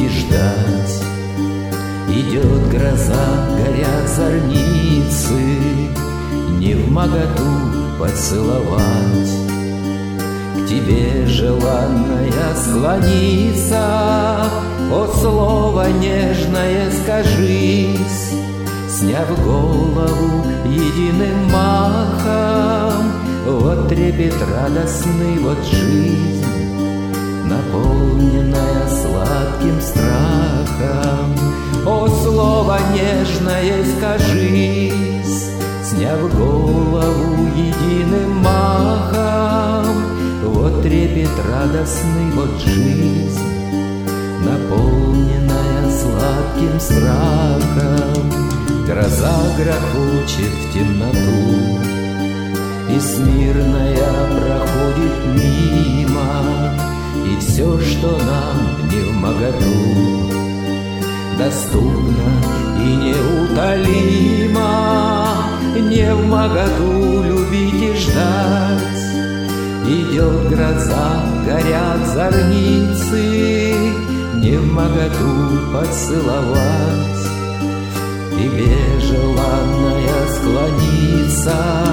и ждать. Идет гроза, горят зорницы, невмоготу поцеловать. К тебе, желанная, склониться, о, слово нежное скажись. Сняв голову единым махом, вот трепет радостный, вот жизнь, наполненная сладким страхом. О, слово нежное скажись. Сняв голову единым махом, вот трепет радостный, вот жизнь, наполненная сладким страхом. Гроза грохочет в темноту, и смирная проходит мимо, и все, что нам невмоготу, доступно и неутолимо, невмоготу любить и ждать. Идет гроза, горят зорницы, невмоготу поцеловать. Тебе, желанная, склониться,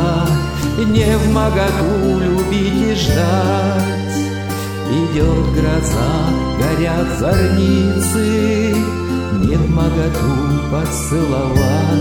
невмоготу любить и ждать. Идет гроза, горят зорницы, невмоготу поцеловать.